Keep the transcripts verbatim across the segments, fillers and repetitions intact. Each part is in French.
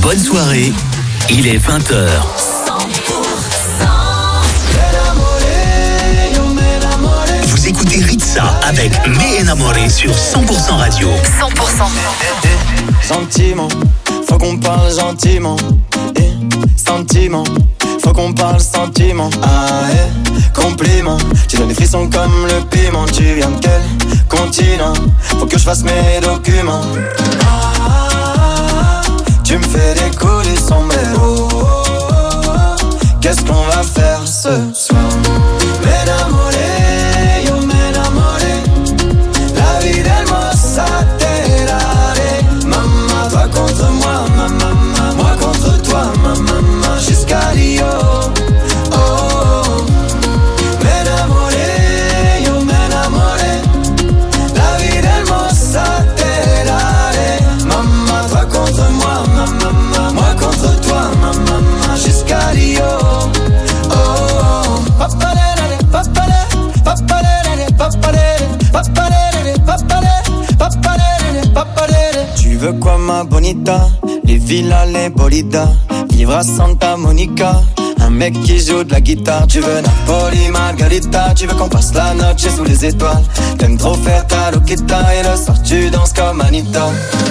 Bonne soirée, il est vingt heures. Vous écoutez Ritza avec Me Enamoré sur cent pour cent Radio. cent pour cent. Gentiment, faut qu'on parle gentiment. Eh, sentiment, faut qu'on parle sentiment. Ah eh, compliment, tu donnes des frissons comme le piment. Tu viens de quel continent? Faut que je fasse mes documents. Ah, tu me fais décoller sombrero. Qu'est-ce qu'on va faire ce soir? M'enamoré, yo m'enamoré. La vie d'hermosa te daré. Maman, toi contre moi, maman, moi contre toi, maman, jusqu'à Rio. Oh, oh. M'enamoré, yo m'enamoré. La vie d'hermosa te daré. Maman, toi contre moi, maman, moi contre toi, maman, jusqu'à Rio. Oh, oh. Papalere, papalere, papalere, papalere, papalere, papalere, papalere, papalere. Tu veux quoi ma bonita? Les villas, les bolidas, vivre à Santa Monica. Un mec qui joue de la guitare. Tu veux Napoli, Margarita. Tu veux qu'on passe la noche sous les étoiles. T'aimes trop faire ta loquita. Et le soir tu danses comme Anita.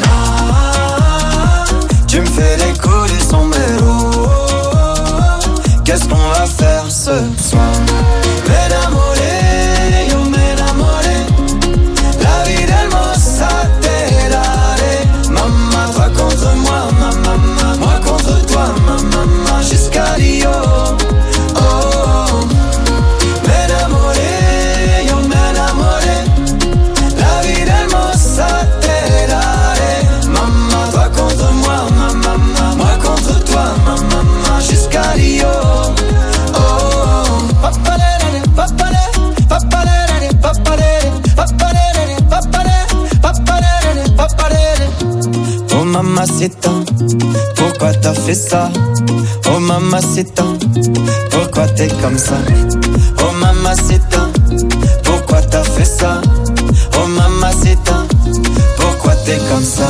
Ah, tu me fais décoller sombrero. Qu'est-ce qu'on va faire ce soir? M'enamoré, yo m'enamoré. La vie d'hermosa te daré. Maman, toi contre moi, maman, moi contre toi, maman, jusqu'à Rio. Oh, oh. M'enamoré, yo m'enamoré. La vie d'hermosa te daré. Maman, toi contre moi, maman, moi contre toi, maman, jusqu'à Rio. Oh mamacita, pourquoi t'as fait ça? Oh mamacita, pourquoi t'es comme ça? Oh mamacita, pourquoi t'as fait ça? Oh mamacita, pourquoi t'es comme ça?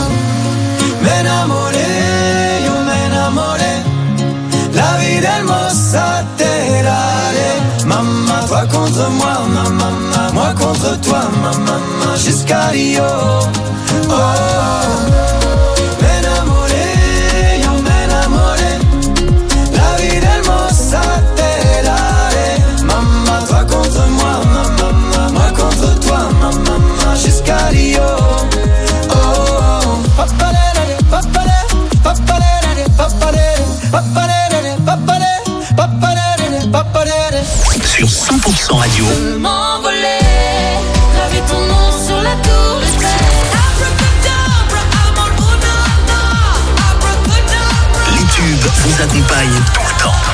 M'enamoré, yo m'enamoré. La vie d'hermosa te daré. Maman, toi contre moi, maman, moi contre toi, maman, jusqu'à Rio. Oh, oh. M'enamoré, yo m'enamoré. La vie d'hermosa te daré. Maman, toi contre moi, maman, moi contre toi, maman, jusqu'à Rio. Oh, oh. Papalere, papalere, papalere, papalere, papalere, papalere, papalere, papalere. Sur cent pour cent Radio. Je m'envolais, graver ton nom sur la tour Eiffel. Abracadabra, I'm on Unana. Abracadabra. Les tubes vous accompagnent tout le temps.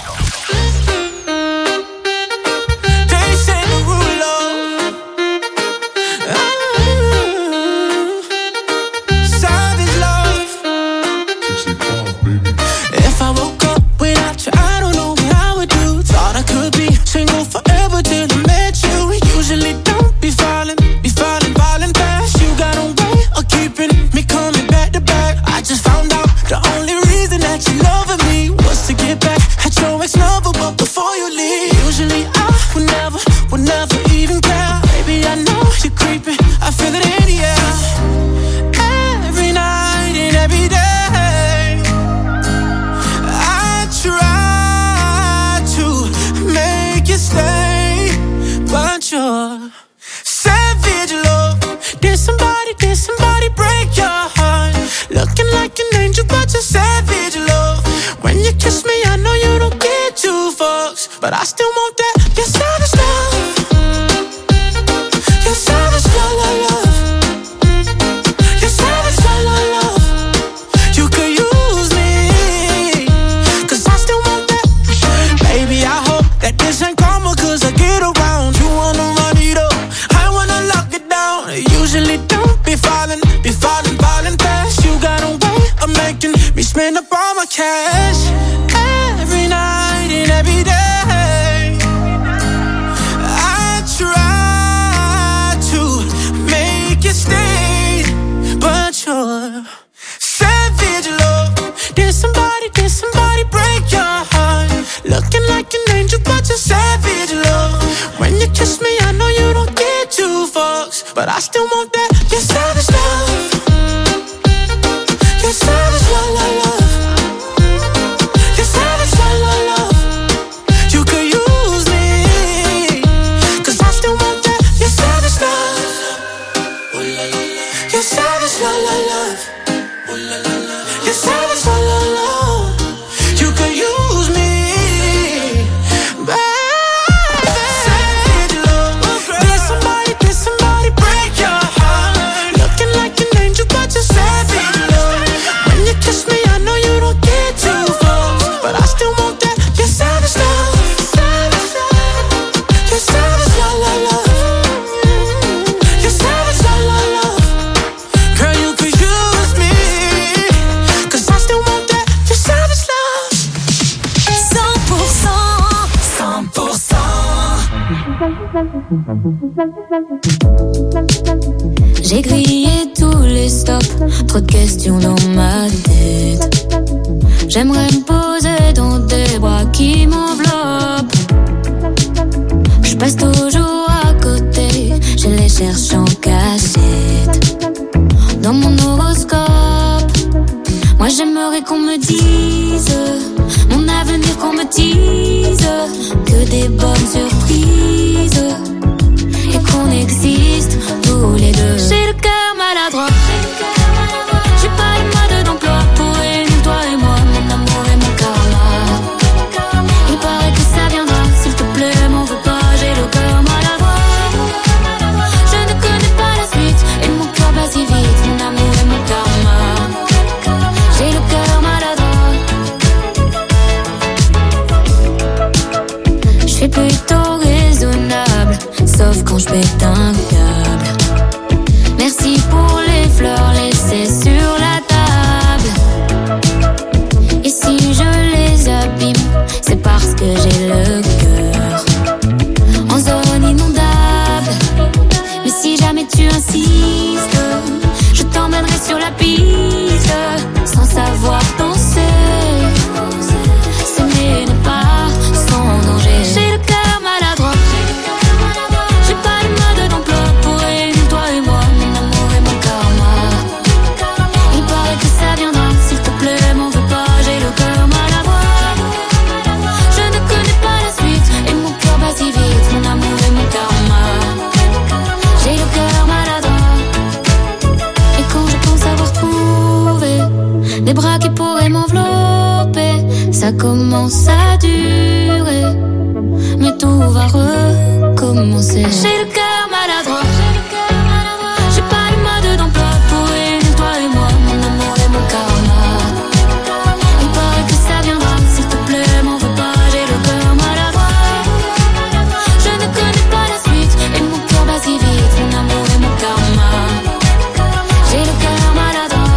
But I still want that, your savage love. Your savage love, love, love. Your savage love, love, love. You could use me, cause I still want that. Baby, I hope that this ain't karma, cause I get around. You wanna run it up, I wanna lock it down. Usually don't be falling, be falling, falling fast. You got a way of making me spend up all my cash. Every night and every day stay, but your savage love, this but I still want that. Your savage love. Your savage love, love, love. Your savage love, love, love. You could use me, 'cause I still want that. Your savage love. Your savage love, love, love. Your savage love, love, love. You could use me, baby. Savage love. Did somebody, did somebody break your heart? Looking like an angel, but you're savage love. When you kiss me, I know you don't get too close, but I still want that. Your savage love. Your savage love, love, love. Your savage love, love, love. Girl, you could use me, 'cause I still want that. Your savage love. cent pour cent, cent pour cent. J'ai grillé tous les stops, trop de questions dans ma tête. J'aimerais me poser dans des bras qui m'enveloppent. Je passe toujours à côté, je les cherche en cachette. Dans mon horoscope, moi j'aimerais qu'on me dise mon avenir, qu'on me dise que des bonnes surprises et qu'on existe tous les deux. J'ai le cœur maladroit, j'ai pas le mode d'emploi pour réunir toi et moi, mon amour et mon karma. Il paraît que ça viendra, s'il te plaît, m'en veux pas, j'ai le cœur maladroit. Je ne connais pas la suite et mon cœur bat si vite, mon amour et mon karma. J'ai le cœur maladroit. Je suis plutôt raisonnable, sauf quand je pète un câble. Merci pour les fleurs laissées sur la table. Et si je les abîme, c'est parce que j'ai le cœur en zone inondable. Mais si jamais tu insistes, je t'emmènerai sur la piste sans savoir danser. S'aimer n'est pas sans danger. J'ai le cœur maladroit, j'ai pas le mode d'emploi pour réunir toi et moi, mon amour et mon karma. Il paraît que ça viendra, s'il te plaît, m'en veux pas, j'ai le cœur maladroit. Je ne connais pas la suite et mon cœur bat si vite, mon amour et mon karma. J'ai le cœur maladroit. Et quand je pense avoir trouvé des bras qui pourraient m'envelopper, ça commence à durer, mais tout va recommencer. J'ai le cœur maladroit, j'ai pas le mode d'emploi pour réunir toi et moi, mon amour et mon karma. Il paraît que ça viendra, s'il te plaît, m'en veux pas, j'ai le cœur maladroit. Je ne connais pas la suite et mon cœur bat si vite, mon amour et mon karma. J'ai le cœur maladroit.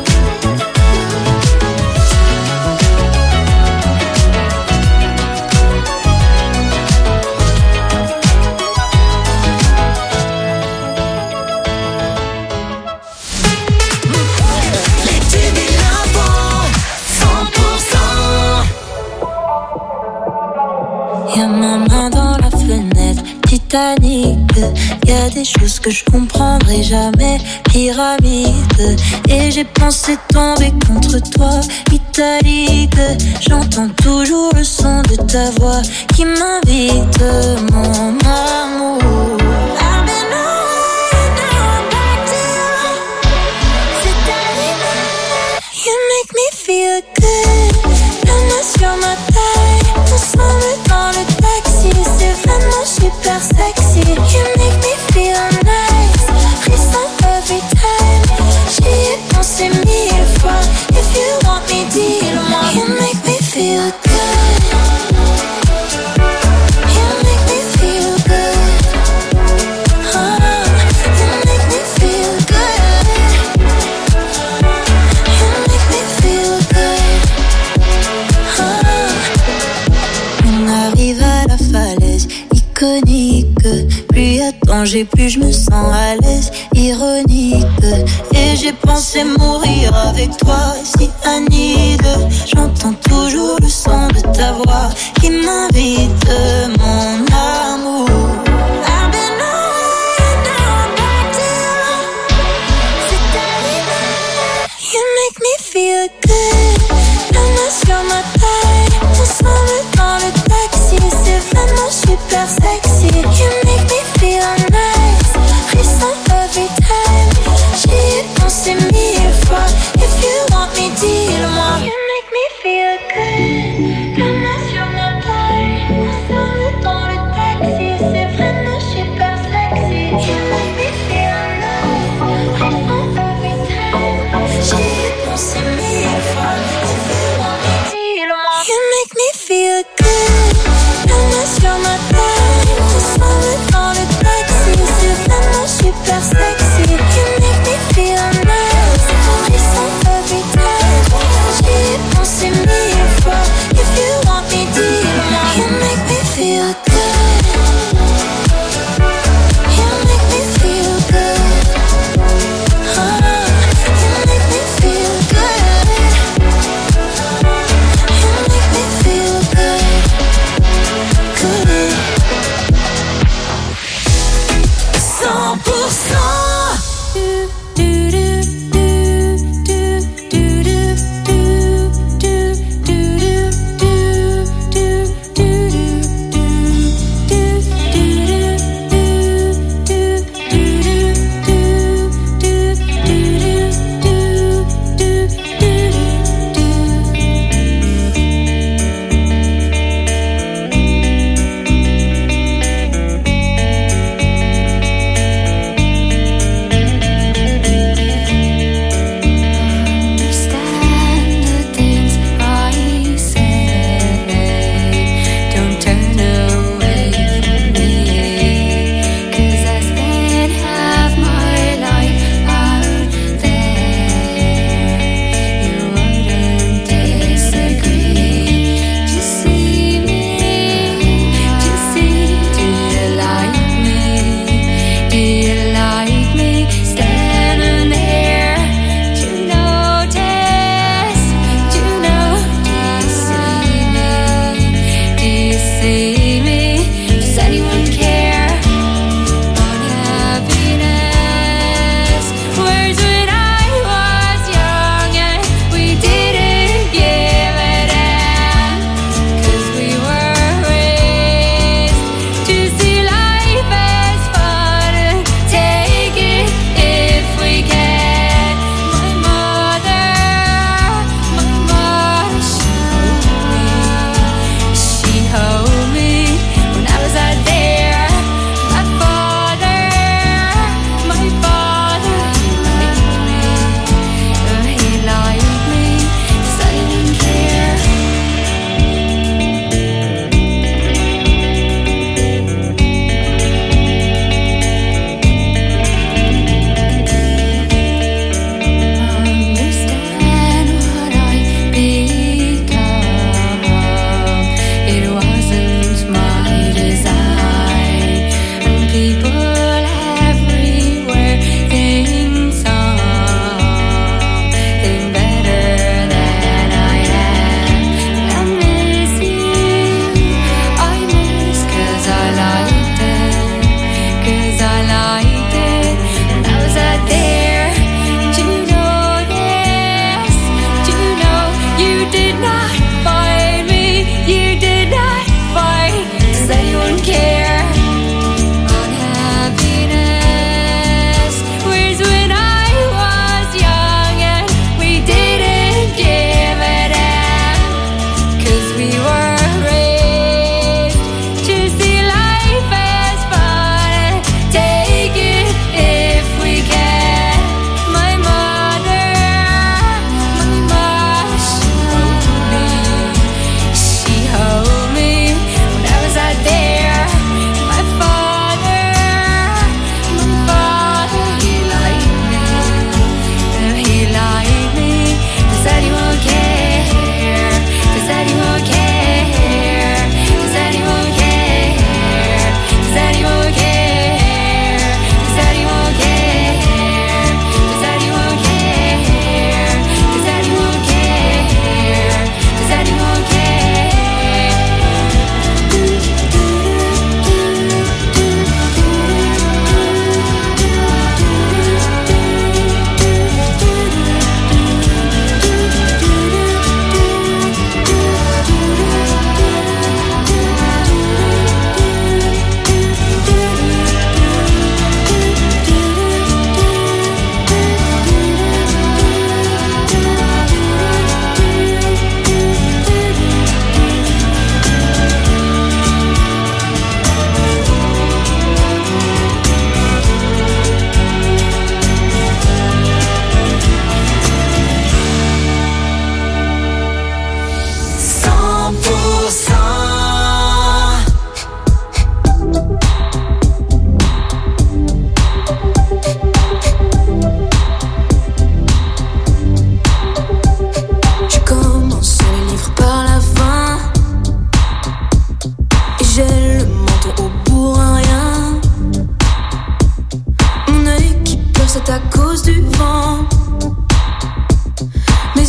Les dix mille infos, cent pour cent. Y'a ma main dans la fenêtre, Titanic. Y'a des choses que je comprendrai jamais, pyramide. Et j'ai pensé tomber contre toi, italique. J'entends toujours le son de ta voix qui m'invite, mon amour. I've been away, now I'm back to you. C'est animal, you make me feel good. La main sur ma taille, ensemble dans le taxi, c'est vraiment super sexy. You make me feel nice, frisson every time. J'y ai pensé mille fois, if you want me, dis-le-moi. You make me feel good. You make me feel good. Oh, you make me feel good. You make me feel good. Oh. On arrive à la falaise iconique. Plus y a danger, plus je me sens à l'aise, ironique. Et j'ai pensé mourir avec toi, si Anide. J'entends toujours le son de ta voix qui m'invite, mon amour. I've been away, now I'm back toi. If you want me, dis-le-moi. You make me feel good. La main sur ma taille, ensemble dans le taxi. C'est vraiment super sexy. You make me feel nice. I fall every time. J'y ai pensé mille fois. If you want me, dis-le-moi. You make me feel good. La main sur ma taille, ensemble dans le taxi. C'est vraiment super sexy. You make me feel nice. I fall every time.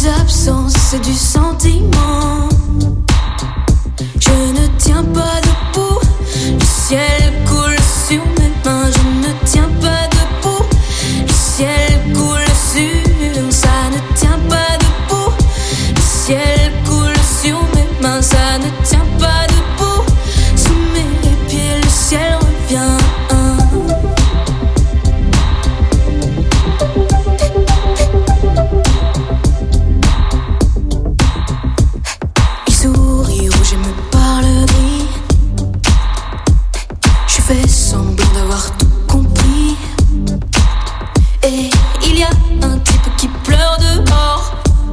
absences, c'est du sentiment. Je ne tiens pas debout, le ciel coule sur mes mains. Je ne tiens pas debout, le ciel coule sur. Ça ne tient pas debout, le ciel coule sur mes mains. Ça ne tient pas debout, sous mes pieds le ciel revient. Il sourit, rouge et me parle gris. Je fais semblant d'avoir tout compris. Et il y a un type qui pleure dehors.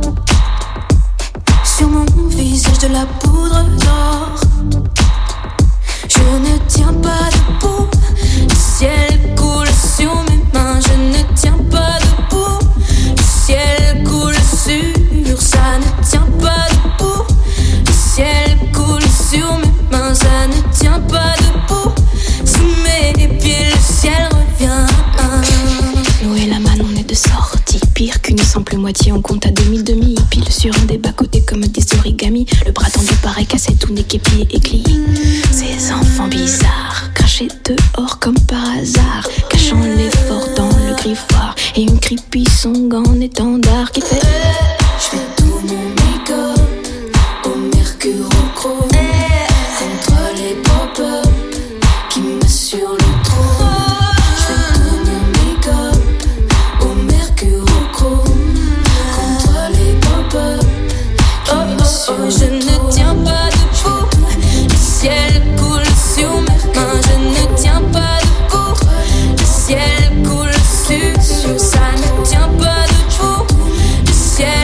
Sur mon visage de la poudre d'or. Je ne tiens pas debout, le ciel coule sur mes mains. Je ne tiens pas debout, le ciel coule sur. Ça ne tient pas debout, le ciel coule sur mes mains. Ça ne tient pas debout, sous mes pieds le ciel revient. L'eau et la manne, on est de sortie. Pire qu'une simple moitié, on compte à demi-demi. Pile sur un des bas-côtés comme des origamis. Le bras tendu paraît cassé, tout n'est qu'épié et glis. Ces enfants bizarres, crachés dehors comme par hasard, cachant l'effort dans le griffoir. Et une creepy song en étendard qui fait Je fais tout mon make-up au mercure au chrome, contre les pop-up qui me sur le trône. Je fais tout mon make-up au mercure au chrome, contre les pop-up qui me sur le trône. Je ne tiens pas debout, le ciel coule sur mes mains. Je ne tiens pas debout, le ciel coule sur. Ça ne tient pas debout, le ciel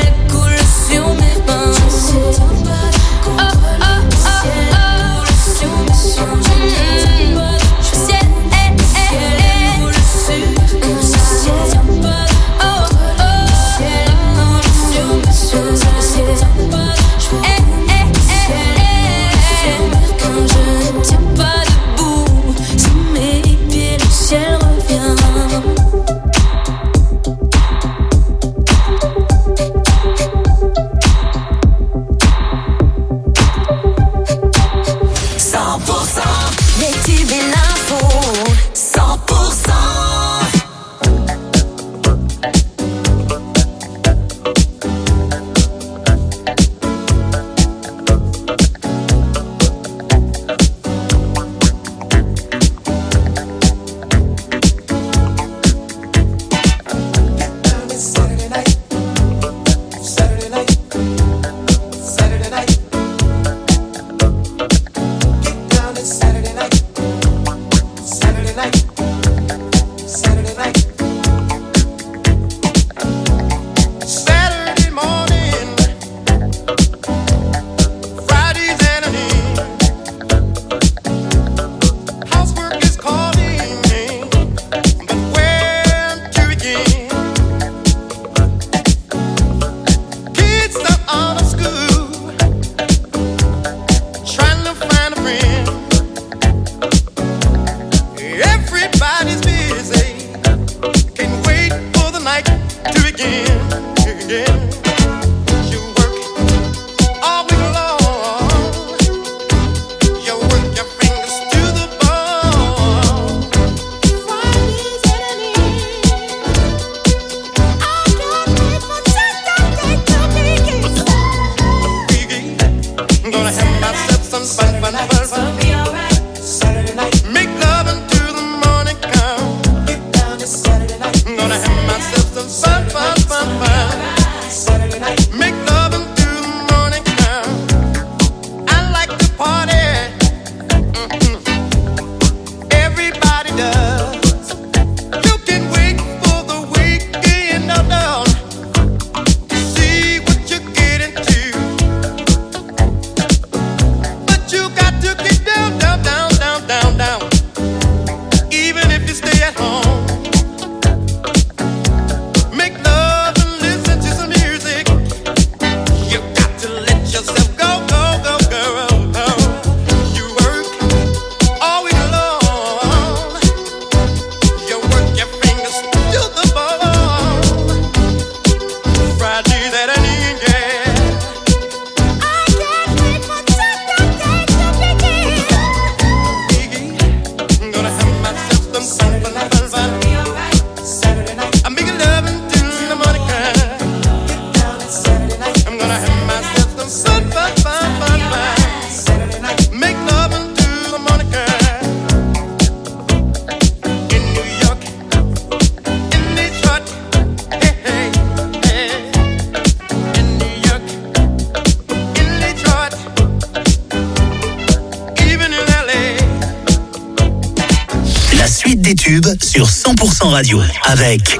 des tubes sur cent pour cent Radio avec...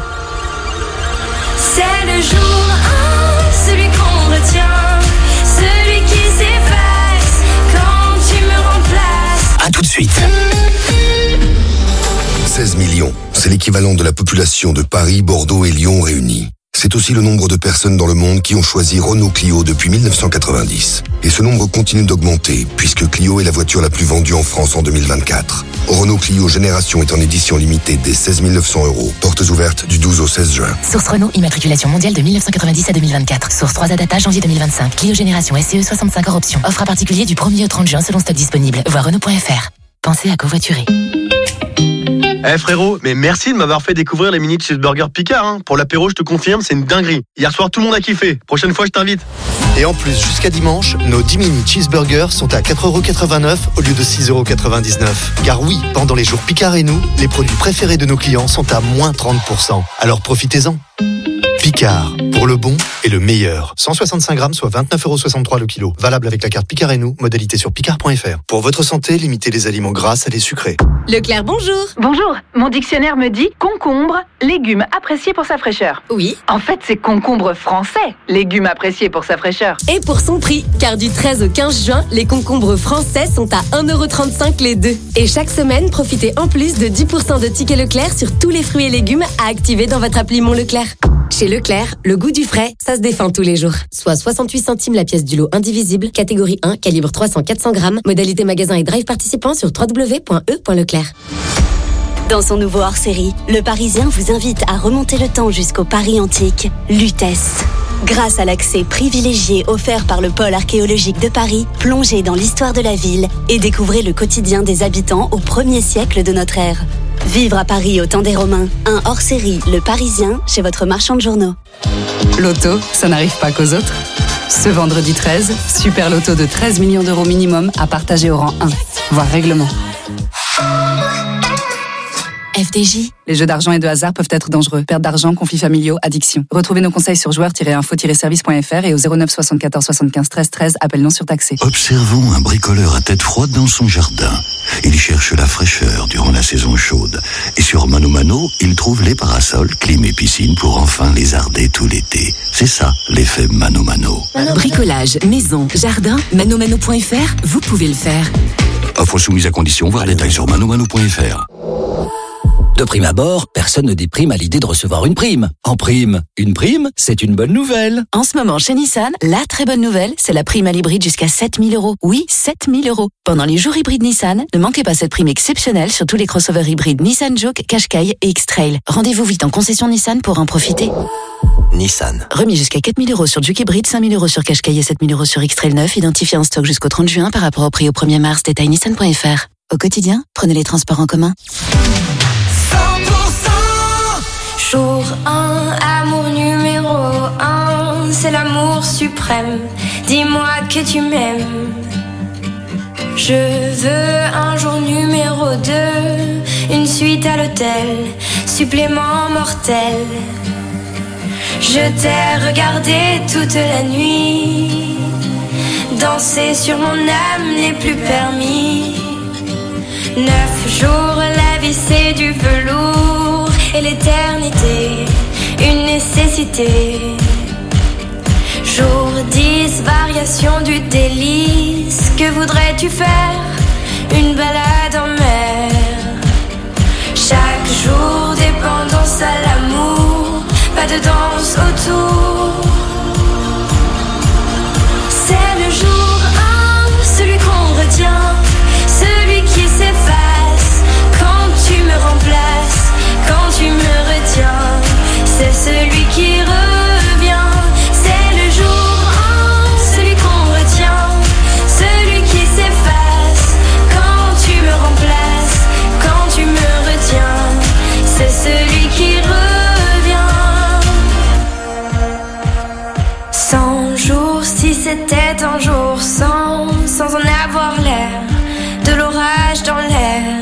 C'est le jour un, celui qu'on retient, celui qui s'efface quand tu me remplaces. À tout de suite. seize millions, c'est l'équivalent de la population de Paris, Bordeaux et Lyon réunis. C'est aussi le nombre de personnes dans le monde qui ont choisi Renault Clio depuis mille neuf cent quatre-vingt-dix. Et ce nombre continue d'augmenter, puisque Clio est la voiture la plus vendue en France en deux mille vingt-quatre. Renault Clio Génération est en édition limitée dès seize mille neuf cents euros. Portes ouvertes du douze au seize juin. Source Renault, immatriculation mondiale de mille neuf cent quatre-vingt-dix à deux mille vingt-quatre. Source trois A Data, janvier deux mille vingt-cinq. Clio Génération S E E soixante-cinq hors option. Offre à particulier du premier au trente juin selon stock disponible. Voir Renault point F R. Pensez à covoiturer. Eh hey frérot, mais merci de m'avoir fait découvrir les mini cheeseburgers Picard. Hein. Pour l'apéro, je te confirme, c'est une dinguerie. Hier soir, tout le monde a kiffé. Prochaine fois, je t'invite. Et en plus, jusqu'à dimanche, nos dix mini cheeseburgers sont à quatre euros quatre-vingt-neuf au lieu de six euros quatre-vingt-dix-neuf. Car oui, pendant les jours Picard et nous, les produits préférés de nos clients sont à moins trente pour cent. Alors profitez-en. Picard, pour le bon et le meilleur. cent soixante-cinq grammes, soit vingt-neuf euros soixante-trois le kilo. Valable avec la carte Picard et nous, modalité sur picard point F R. Pour votre santé, limitez les aliments gras à les sucrés. Leclerc, bonjour. Bonjour, mon dictionnaire me dit concombre, légume apprécié pour sa fraîcheur. Oui. En fait, c'est concombre français, légume apprécié pour sa fraîcheur. Et pour son prix, car du treize au quinze juin, les concombres français sont à un euro trente-cinq les deux. Et chaque semaine, profitez en plus de dix pour cent de tickets Leclerc sur tous les fruits et légumes à activer dans votre appli Mon Leclerc. Chez Leclerc, le goût du frais, ça se défend tous les jours. Soit soixante-huit centimes la pièce du lot indivisible, catégorie un, calibre trois cents à quatre cents grammes, modalité magasin et drive participant sur w w w point e point leclerc. Dans son nouveau hors-série, Le Parisien vous invite à remonter le temps jusqu'au Paris antique, Lutèce. Grâce à l'accès privilégié offert par le pôle archéologique de Paris, plongez dans l'histoire de la ville et découvrez le quotidien des habitants au premier siècle de notre ère. Vivre à Paris au temps des Romains, un hors-série Le Parisien chez votre marchand de journaux. Loto, ça n'arrive pas qu'aux autres. Ce vendredi treize, super loto de treize millions d'euros minimum à partager au rang un, voire règlement. F D J. Les jeux d'argent et de hasard peuvent être dangereux. Perte d'argent, conflits familiaux, addiction. Retrouvez nos conseils sur joueurs tiret info tiret service point F R et au zéro neuf soixante-quatorze soixante-quinze treize treize, appel non surtaxé. Observons un bricoleur à tête froide dans son jardin. Il cherche la fraîcheur durant la saison chaude. Et sur Mano Mano, il trouve les parasols, clim et piscine pour enfin lézarder tout l'été. C'est ça, l'effet Mano Mano. Bricolage, maison, jardin, manomano point F R, vous pouvez le faire. Offre soumise à condition, voir détails sur manomano point F R. De prime abord, personne ne déprime à l'idée de recevoir une prime. En prime, une prime, c'est une bonne nouvelle. En ce moment, chez Nissan, la très bonne nouvelle, c'est la prime à l'hybride jusqu'à sept mille euros. Oui, sept mille euros. Pendant les jours hybrides Nissan, ne manquez pas cette prime exceptionnelle sur tous les crossovers hybrides Nissan Juke, Qashqai et X-Trail. Rendez-vous vite en concession Nissan pour en profiter. Nissan. Remis jusqu'à quatre mille euros sur Juke hybride, cinq mille euros sur Qashqai et sept mille euros sur X-Trail neuf, identifié en stock jusqu'au trente juin par rapport au prix au premier mars. Détail nissan point F R. Au quotidien, prenez les transports en commun. Jour un, amour numéro un, c'est l'amour suprême. Dis-moi que tu m'aimes. Je veux un jour numéro deux, une suite à l'hôtel, supplément mortel. Je t'ai regardé toute la nuit, danser sur mon âme n'est plus permis. Neuf jours, la vie c'est du velours et l'éternité, une nécessité. Jour dix, variation du délice. Que voudrais-tu faire? Une balade en mer. Chaque jour, dépendance à l'amour, pas de danse autour. C'est le jour un, celui qu'on retient, celui qui s'efface quand tu me remplaces, quand tu me retiens. C'est celui qui revient. C'est le jour un, celui qu'on retient, celui qui s'efface quand tu me remplaces, quand tu me retiens. C'est celui qui revient. Cent jours, si c'était un jour sans, sans en avoir l'air, de l'orage dans l'air.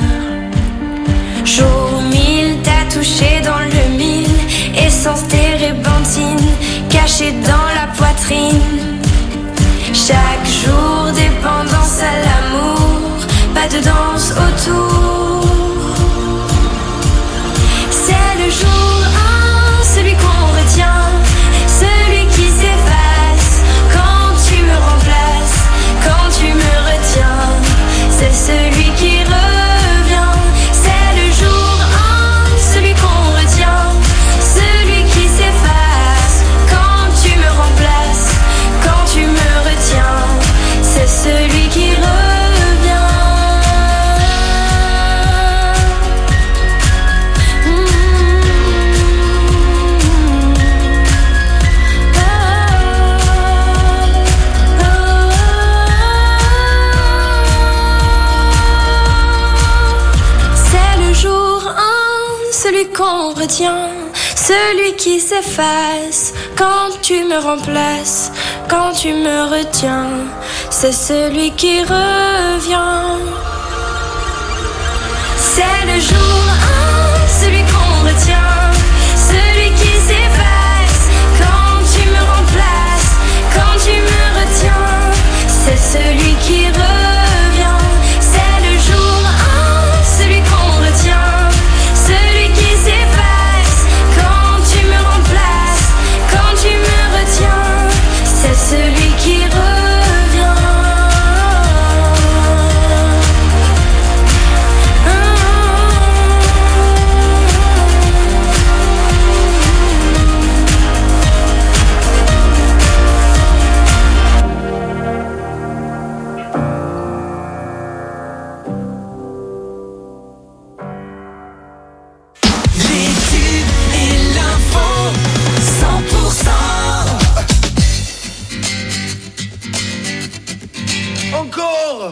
Jour mille, t'as touché dans le mille, essence térébenthine, cachée dans la poitrine. Chaque jour, dépendance à l'amour, pas de danse autour. retiens, celui qui s'efface quand tu me remplaces, quand tu me retiens, c'est celui qui revient. C'est le jour un, celui qu'on retient, celui qui s'efface quand tu me remplaces, quand tu me retiens, c'est celui qui revient. C'est le jour un, celui qu'on retient, celui qui s'efface quand tu me remplaces, quand tu me retiens, c'est celui qui revient. Encore.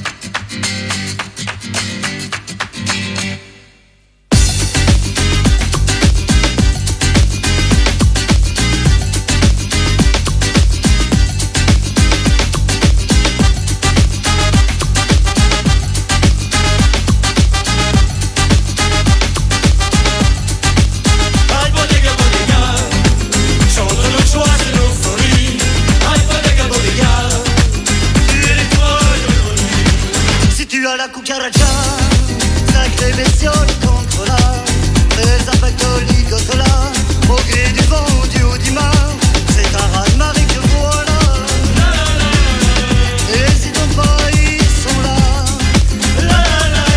La cucaracha, sacrée bestiole contre la très impactoligote là, au gré du vent ou du haut du mar, c'est un raz-de-marée que voilà. N'hésitons pas, ils sont là. La, la, la,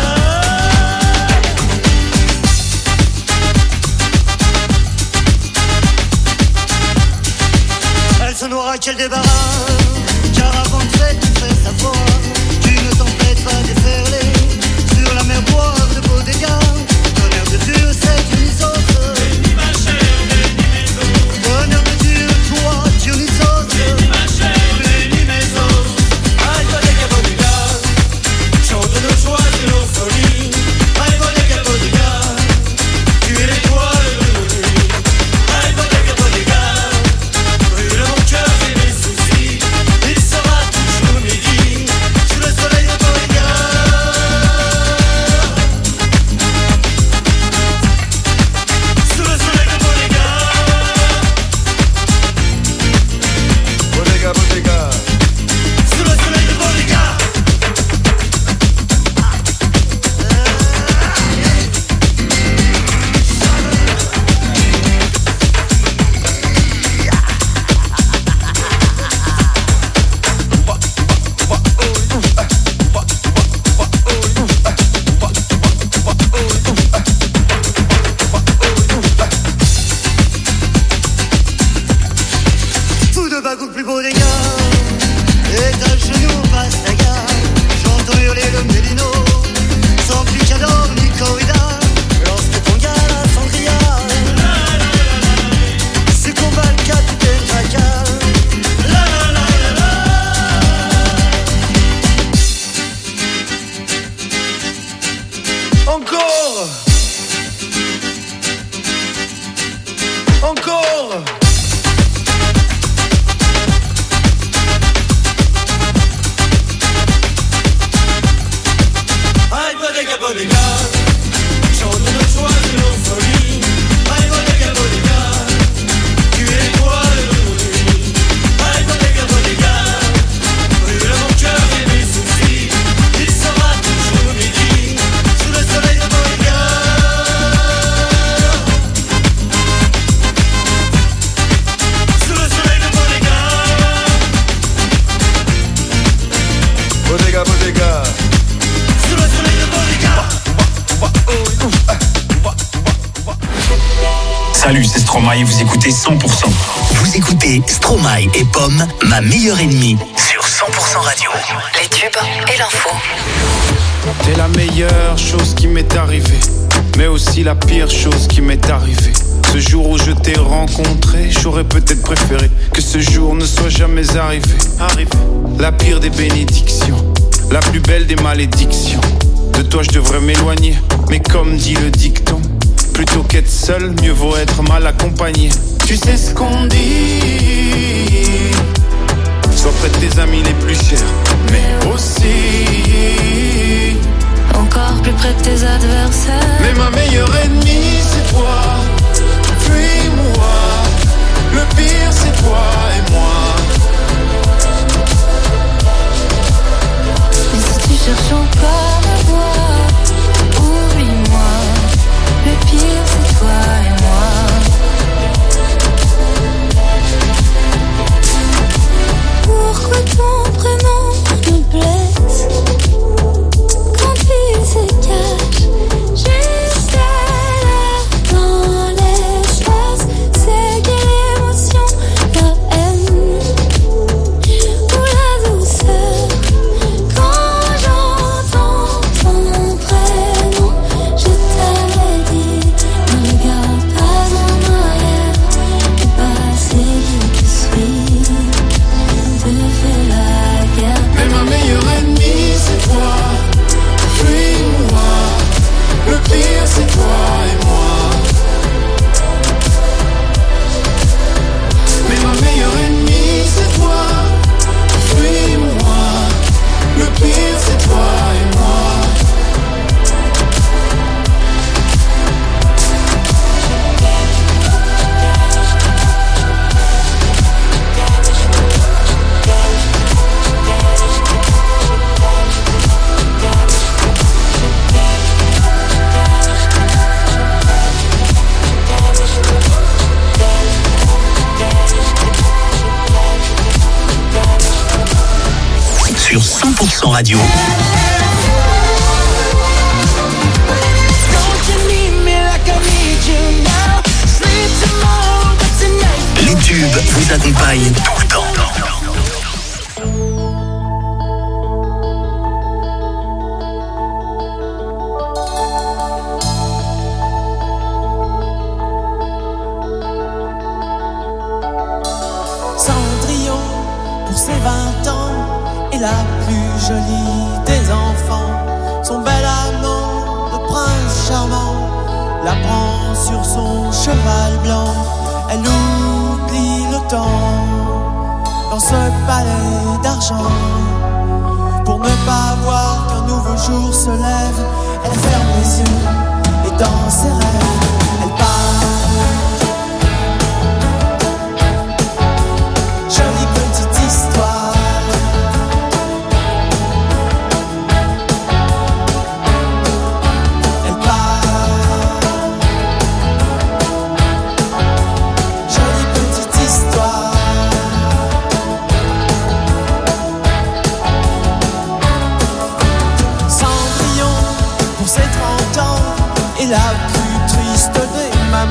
la. Elle se noiera qu'elle débarrasse, car avant de fait, tout fait sa voix. Pas déferler sur la mer boire de beaux dégâts. Tonnerre de Dieu, c'est Dionysos. Bénis ma chair, bénis mes os. Tonnerre de Dieu, toi, Dionysos. Bénis ma chair, bénis mes os. Aïe, bodega, bodega, chante nos joies et nos folies. Aïe, bodega, bodega, tu es l'étoile de nos nuits. Aïe, bodega, bodega, brûle mon cœur et mes soucis. Il sera toujours midi sous le soleil de Bodega. Bodega, bodega. Sous le soleil de Bodega. Fou de bagou plus beau des gars. Et à genoux passe la gare. J'entends hurler le mélino. Sans plus qu'adore ni corrida. Lorsque ton gars la sangria. C'est qu'on va le capitaine Tracal. La la la la la. Encore. Encore. Aïe, bodega, bodega, chante nos joies et nos folies. Aïe, bodega, bodega, tu es l'étoile de nos nuits. Aïe, bodega, bodega, brûle mon cœur et mes soucis. Il sera toujours midi sous le soleil de Bodega. Sous le soleil de Bodega. Bodega, bodega. Sous le soleil de Bodega. Salut, c'est Stromae et vous écoutez cent pour cent. Vous écoutez Stromae et Pomme, ma meilleure ennemie, sur cent pour cent Radio. Les tubes et l'info. T'es la meilleure chose qui m'est arrivée, mais aussi la pire chose qui m'est arrivée. Ce jour où je t'ai rencontré, j'aurais peut-être préféré que ce jour ne soit jamais arrivé. Arrivé. La pire des bénédictions, la plus belle des malédictions. De toi je devrais m'éloigner, mais comme dit le dicton, Plutôt qu'être seul, mieux vaut être mal accompagné. Tu sais ce qu'on dit, sois près de tes amis les plus chers, mais aussi encore plus près de tes adversaires. Mais ma meilleure ennemie c'est toi, fuis-moi. Le pire c'est toi et moi. Mais si tu cherches encore à voir, oublie-moi. Le pire c'est toi et moi. Pourquoi ton prénom me blesse quand il se cache juste là dans l'espace? C'est quelle émotion, la haine ou la douceur? Quand j'entends ton prénom, je t'avais dit, ne regarde pas en arrière. Le passé qui te suit te fait la guerre. Mais ma meilleure ennemie c'est toi, fuis-moi. Le pire c'est toi et moi. Mais ma meilleure ennemie c'est toi, fuis-moi. Le pire c'est toi et moi. Sur cent pour cent Radio. Les tubes vous accompagnent tout le temps. Cendrillon, pour ses vingt ans, est la plus jolie des enfants. Son bel amant, le prince charmant, la prend sur son cheval blanc. Elle oublie le temps dans ce palais d'argent. Pour ne pas voir qu'un nouveau jour se lève, elle ferme les yeux et dans ses rêves, elle part. Jolie petite histoire. Elle part. Jolie petite histoire. Cendrillon, pour ses trente ans, est la plus triste des mamans.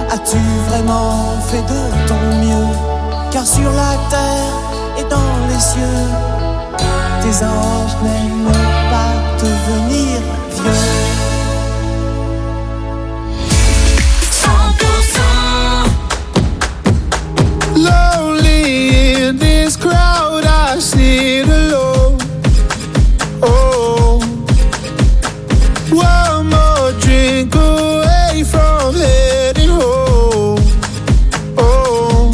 As-tu vraiment fait de ton mieux? Car sur la terre et dans les cieux, tes anges n'aiment pas devenir vieux. cent pour cent Lonely in this crowd, I sit alone. Oh, one more drink away from heading home. Oh,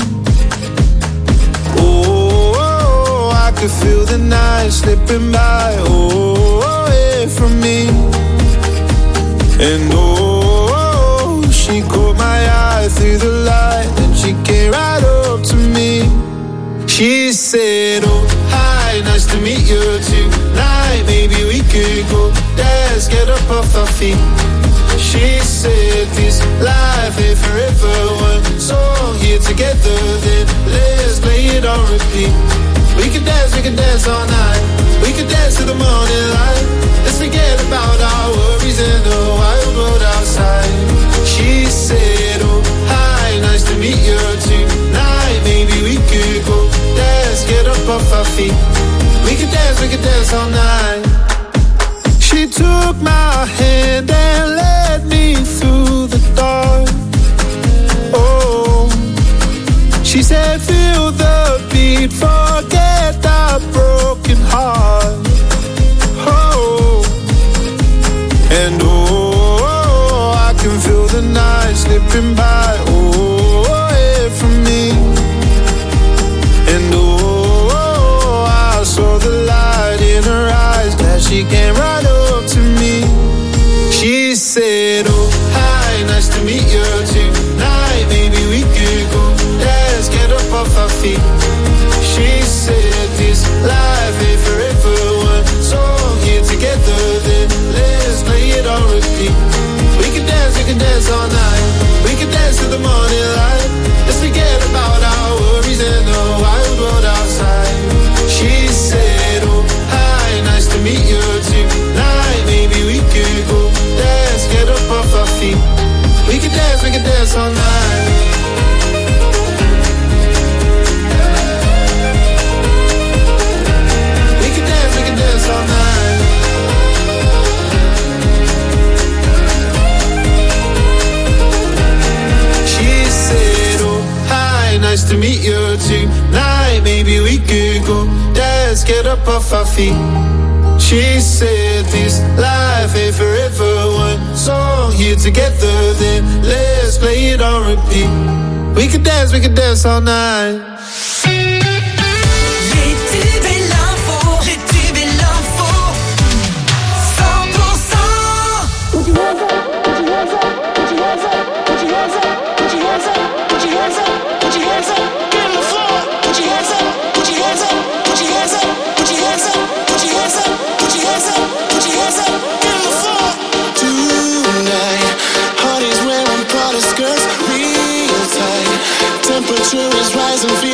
oh, oh, I could feel the night slipping by. Oh, away from me. And oh, she caught my eye through the light, and she came right up to me. She said, oh, hi, nice to meet you tonight. Maybe we could go dance, get up off our feet. She said, this life ain't forever. One song here together, then let's play it on repeat. We can dance, we can dance all night. We can dance to the morning light. Let's forget about our worries in the wild world outside. She said, oh, hi, nice to meet you tonight. Maybe we could go dance, get up off our feet. We could dance, we could dance all night. She took my hand and led me through the dark. Oh, she said, feel the beat, forget that broken heart. Oh, and oh, I can feel the night slipping by. Oh, away from me. And oh, I saw the light in her eyes, glad she came right up to me. She said, oh, hi, nice to meet you tonight. Maybe we could go dance, get up off our feet. She said, this life ain't forever. One song here together, then let's play it on repeat. We can dance, we can dance all night. We can dance to the morning light. Let's forget about our worries and the wild world outside. She said, oh, hi, nice to meet you tonight. Maybe we could go dance, get up off our feet. We can dance, we can dance all night. We can dance, we can dance all night. She said, oh, hi, nice to meet you tonight. Maybe we could go dance, get up off our feet. She said, this life ain't forever. One song here together, then let's play it on repeat. We could dance, we could dance all night. Les tubes et l'info, les tubes et l'info, cent pour cent. Put your hands up, put your hands up, put your hands up, put your hands up, put your hands up, put your hands up, put your hands up, get on the floor. Put your hands up, put your hands up, put your hands up, put your hands up, put your hands up, put your hands up, put your hands up, get on the floor. Tonight, heart is wearing Prada skirts, real tight. Temperature is rising, feel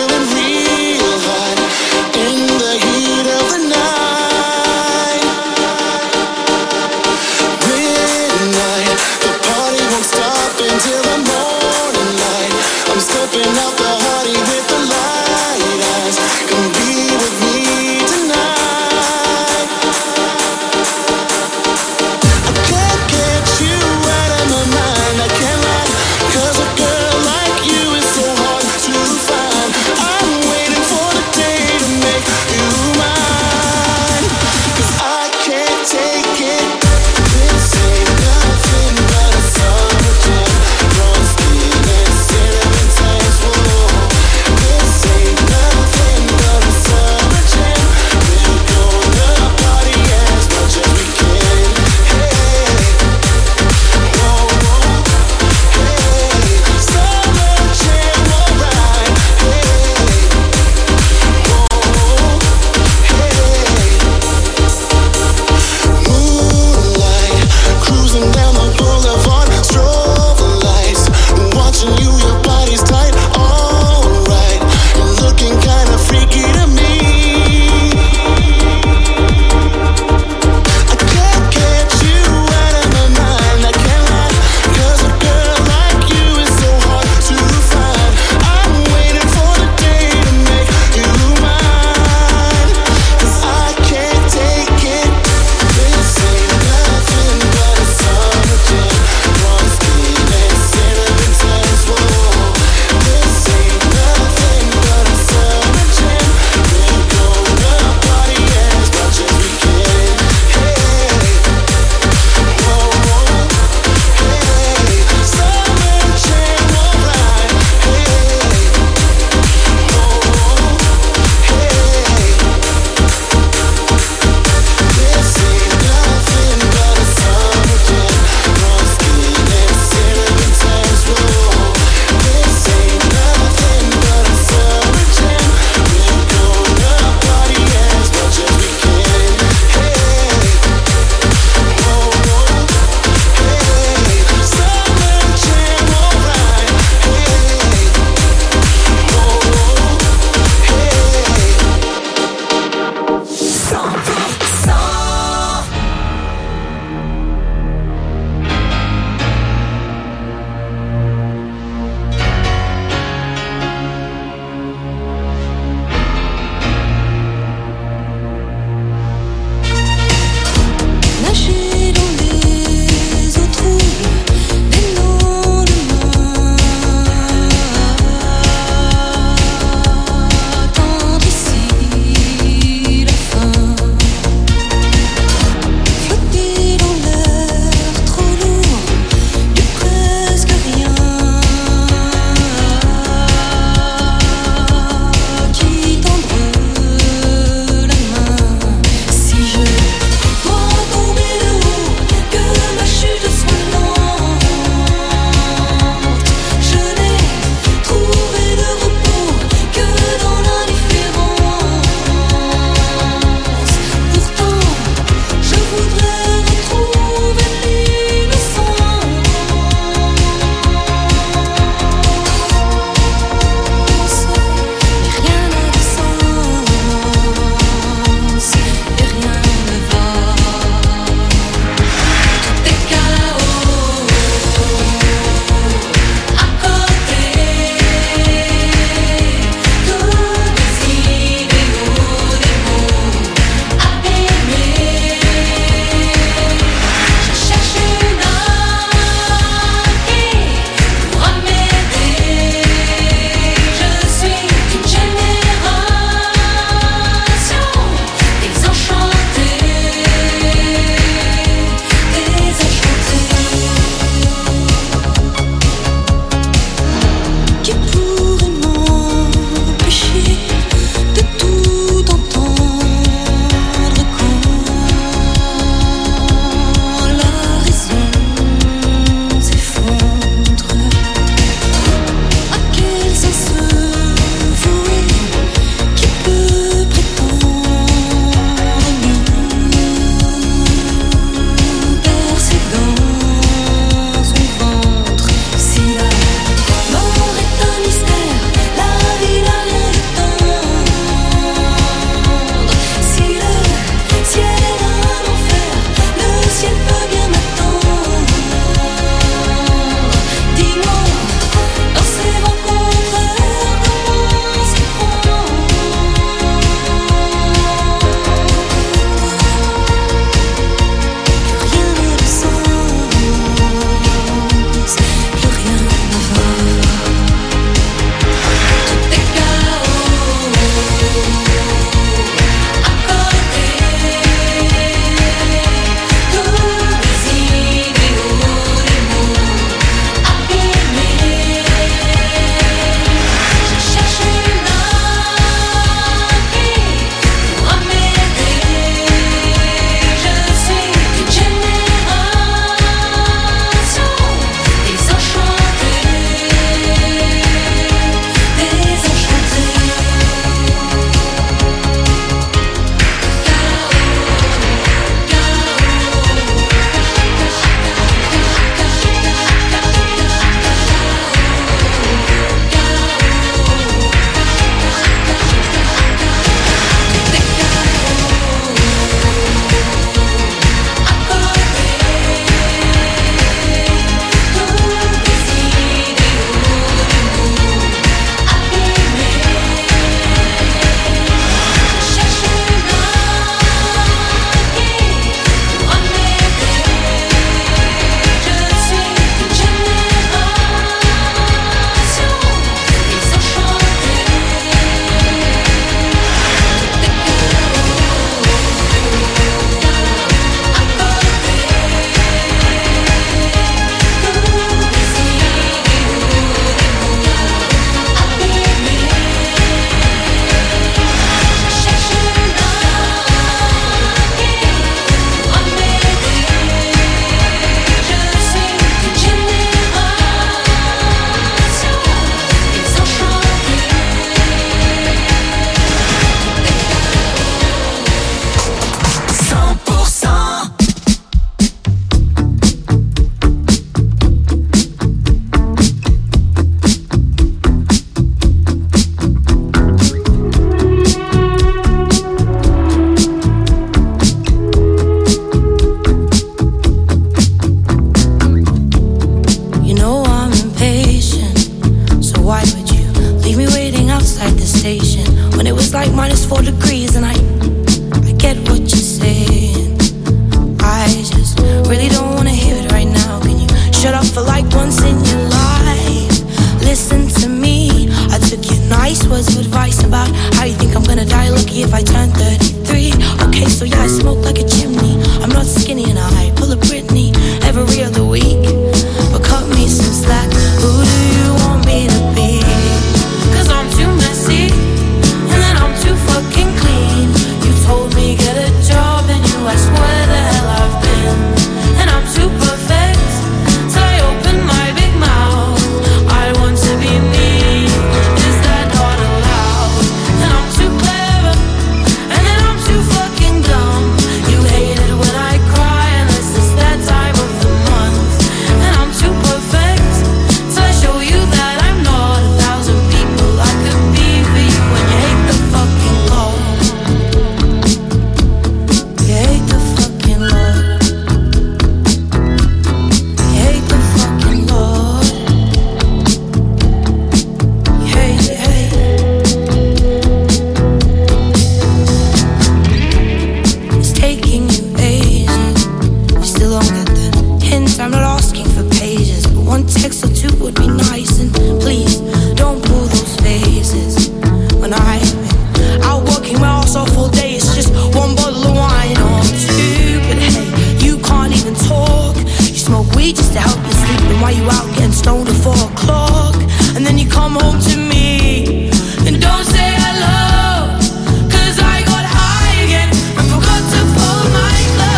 I'm not asking for pages, but one text or two would be nice. And please, don't pull those faces when I out working my ass off all day. It's just one bottle of wine or two, but hey, you can't even talk. You smoke weed just to help you sleep, and while you out getting stoned at four o'clock, and then you come home to me and don't say hello, 'cause I got high again and forgot to pull my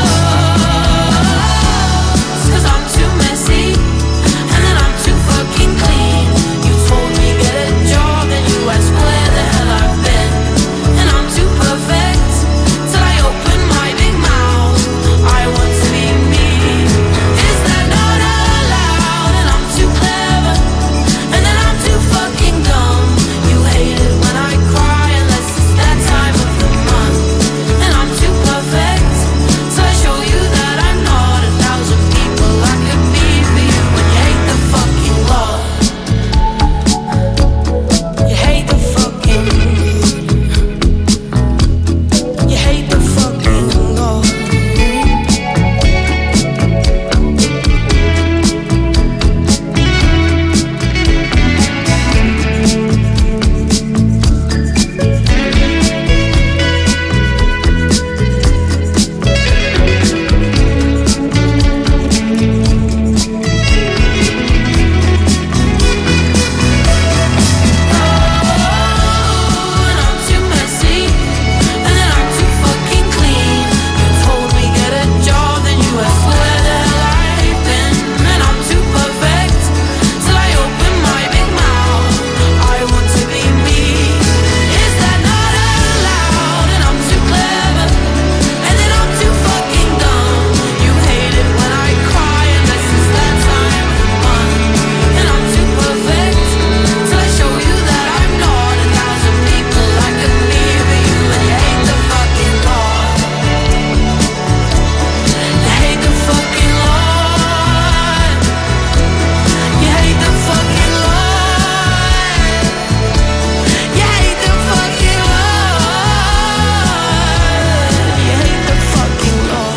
clothes. 'Cause I'm too messy and then I'm too fucking clean. You told me get a job and you asked where the hell I've been, and I'm too perfect till I open my big mouth. I want to be me. Is that not allowed? And I'm too clever and then I'm too fucking dumb. You hate it when I cry unless it's that time of the month, and I'm too perfect so I show you that I'm not a thousand people I could be for you. When you hate the fucking law, you hate the fucking, you hate the fucking law. And I'm too messy and then I'm too fucking clean. You told me get a job, then you asked where the hell I've been, and I'm too perfect till I open my big mouth. I want to be me. Is that not allowed? And I'm too clever and then I'm too fucking dumb. You hate it when I cry unless it's that time of the month, and I'm too perfect till I show you that I'm not a thousand people I could be for you. And you hate the fucking law. You hate the fucking law. You hate the fucking law. You hate the fucking law. You hate the fucking law.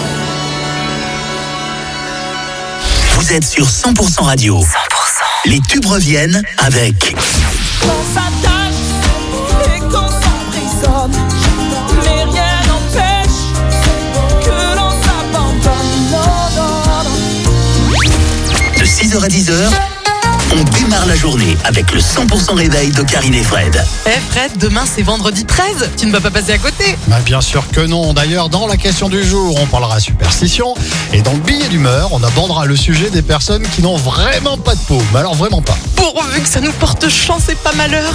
Vous êtes sur cent pour cent Radio. cent pour cent. Les tubes reviennent avec Quand ça tâche et quand ça prisonne, mais rien n'empêche que l'on s'abandonne. Non, non, non. de six heures à dix heures. On démarre la journée avec le cent pour cent réveil de Karine et Fred. Eh Fred, demain c'est vendredi treize, tu ne vas pas passer à côté? Bah bien sûr que non. D'ailleurs, dans la question du jour, on parlera superstition. Et dans le billet d'humeur, on abordera le sujet des personnes qui n'ont vraiment pas de peau. Mais alors vraiment pas. Pourvu que ça nous porte chance et pas malheur.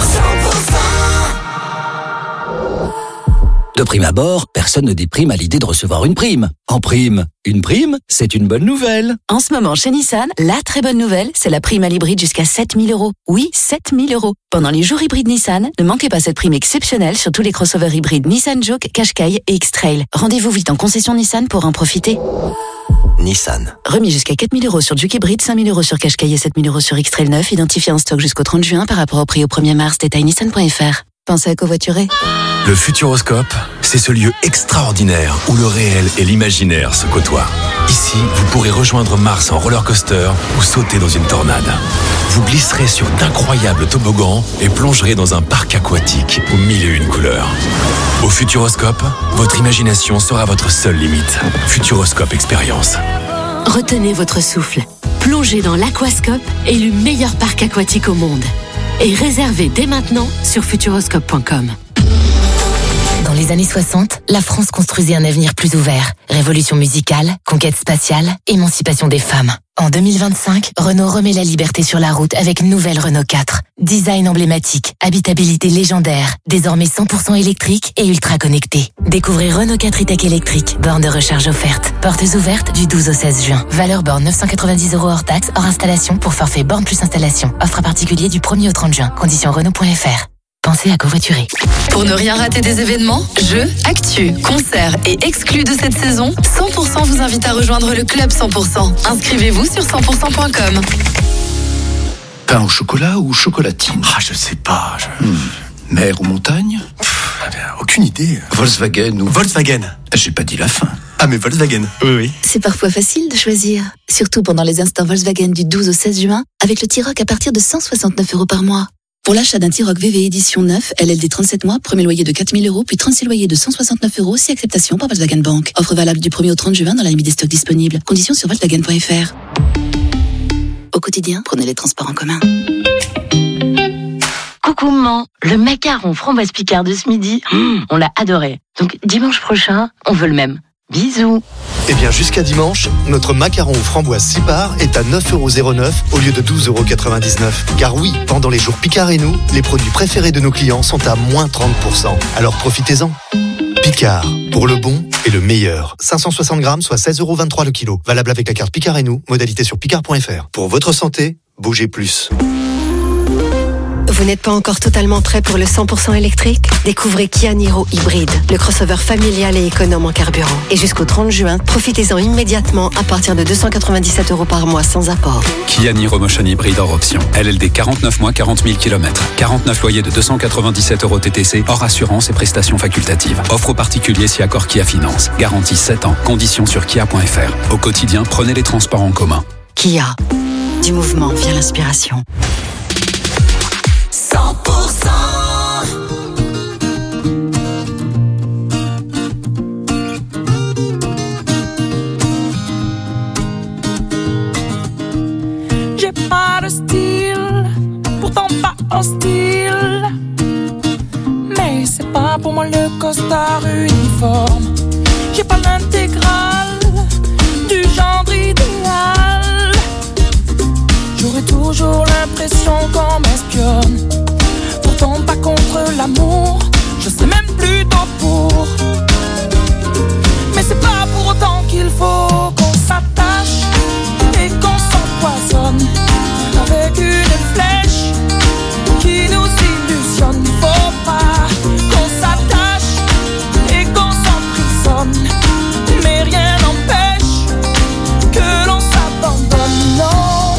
De prime abord, personne ne déprime à l'idée de recevoir une prime. En prime, une prime, c'est une bonne nouvelle. En ce moment, chez Nissan, la très bonne nouvelle, c'est la prime à l'hybride jusqu'à sept mille euros. Oui, sept mille euros. Pendant les jours hybrides Nissan, ne manquez pas cette prime exceptionnelle sur tous les crossovers hybrides Nissan Juke, Qashqai et X-Trail. Rendez-vous vite en concession Nissan pour en profiter. Nissan. Remis jusqu'à quatre mille euros sur Juke hybride, cinq mille euros sur Qashqai et sept mille euros sur X-Trail neuf, identifié en stock jusqu'au trente juin par rapport au prix au premier mars. Détail nissan point f r. Pensez à covoiturer. Le Futuroscope, c'est ce lieu extraordinaire où le réel et l'imaginaire se côtoient. Ici, vous pourrez rejoindre Mars en roller coaster ou sauter dans une tornade. Vous glisserez sur d'incroyables toboggans et plongerez dans un parc aquatique aux mille et une couleurs. Au Futuroscope, votre imagination sera votre seule limite. Futuroscope Expérience. Retenez votre souffle. Plongez dans l'Aquascope, élu meilleur parc aquatique au monde. Et réservez dès maintenant sur futuroscope point com. Dans les années soixante, la France construisait un avenir plus ouvert. Révolution musicale, conquête spatiale, émancipation des femmes. En deux mille vingt-cinq, Renault remet la liberté sur la route avec nouvelle Renault quatre. Design emblématique, habitabilité légendaire, désormais cent pour cent électrique et ultra connecté. Découvrez Renault quatre e-Tech électrique, borne de recharge offerte. Portes ouvertes du douze au seize juin. Valeur borne neuf cent quatre-vingt-dix euros hors taxe, hors installation pour forfait borne plus installation. Offre particulier du premier au trente juin. Conditions Renault point f r. Pensez à covoiturer. Pour ne rien rater des événements, jeux, actus, concerts et exclus de cette saison, cent pour cent vous invite à rejoindre le club cent pour cent. Inscrivez-vous sur cent pour cent point com. Pain au chocolat ou chocolatine? Ah, je sais pas. Je... Hmm. Mer ou montagne? Pff, aucune idée. Volkswagen ou... Volkswagen. J'ai pas dit la fin. Ah, mais Volkswagen. Oui, oui. C'est parfois facile de choisir, surtout pendant les instants Volkswagen du douze au seize juin, avec le T-Roc à partir de cent soixante-neuf euros par mois. Pour l'achat d'un T-Roc V V édition neuf, L L D trente-sept mois, premier loyer de quatre mille euros, puis trente-six loyers de cent soixante-neuf euros, si acceptation par Volkswagen Bank. Offre valable du premier au trente juin dans la limite des stocks disponibles. Conditions sur Volkswagen point F R. Au quotidien, prenez les transports en commun. Coucou maman, le macaron framboise Picard de ce midi, mmh, on l'a adoré. Donc dimanche prochain, on veut le même. Bisous. Eh bien, jusqu'à dimanche, notre macaron aux framboises six parts est à neuf euros zéro neuf au lieu de douze euros quatre-vingt-dix-neuf. Car oui, pendant les jours Picard et nous, les produits préférés de nos clients sont à moins trente pour cent. Alors profitez-en. Picard, pour le bon et le meilleur. cinq cent soixante grammes, soit seize euros vingt-trois le kilo. Valable avec la carte Picard et nous, modalité sur picard point F R. Pour votre santé, bougez plus. Vous n'êtes pas encore totalement prêt pour le cent pour cent électrique? Découvrez Kia Niro Hybride, le crossover familial et économe en carburant. Et jusqu'au trente juin, profitez-en immédiatement à partir de deux cent quatre-vingt-dix-sept euros par mois sans apport. Kia Niro Motion Hybride hors option. L L D quarante-neuf mois, quarante mille kilomètres. quarante-neuf loyers de deux cent quatre-vingt-dix-sept euros T T C, hors assurance et prestations facultatives. Offre aux particuliers si accord Kia Finance. Garantie sept ans. Conditions sur kia point F R. Au quotidien, prenez les transports en commun. Kia. Du mouvement vient l'inspiration. cent pour cent. J'ai pas de style, pourtant pas hostile. Mais c'est pas pour moi le costard uniforme. J'ai pas l'intégrale du genre idéal. J'aurais toujours l'impression qu'on m'espionne. Pourtant pas contre l'amour, je sais même plutôt pour. Mais c'est pas pour autant qu'il faut qu'on s'attache et qu'on s'empoisonne avec une flèche qui nous illusionne. Faut pas qu'on s'attache et qu'on s'emprisonne, mais rien n'empêche que l'on s'abandonne. Non,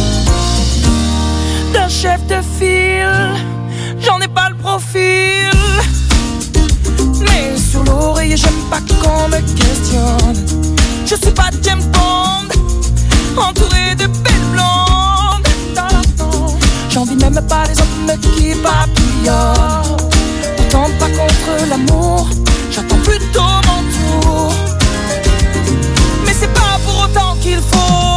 d'un chef de file, j'en ai pas le profil. Mais sur l'oreille, j'aime pas qu'on me questionne. Je suis pas James Bond, entouré de belles blondes. J'envie même pas les hommes qui papillonnent. Pourtant pas contre l'amour, j'attends plutôt mon tour. Mais c'est pas pour autant qu'il faut